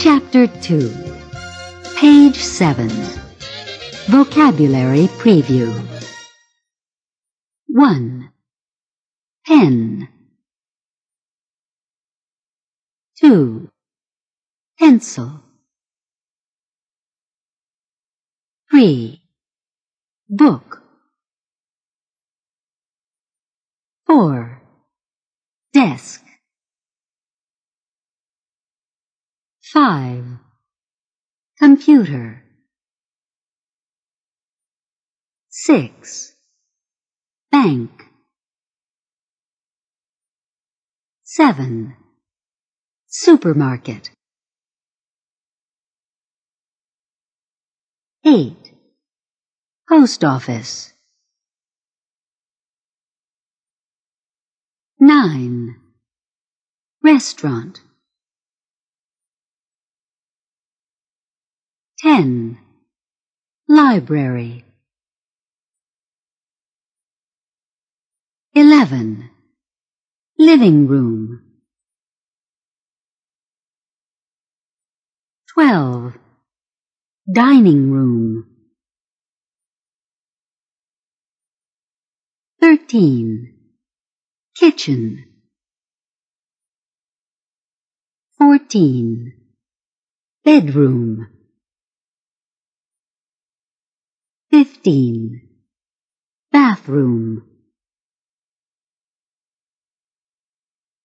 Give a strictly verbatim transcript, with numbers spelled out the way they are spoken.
Chapter two, Page seven, Vocabulary Preview. one. Pen. two. Pencil. three. Book. four. Desk. five. Computer. six. Bank. seven. Supermarket. eight. Post office. nine. Restaurant. ten. Library. eleven. Living room. twelve. Dining room. thirteen. Kitchen. fourteen. Bedroom. fifteen. Bathroom.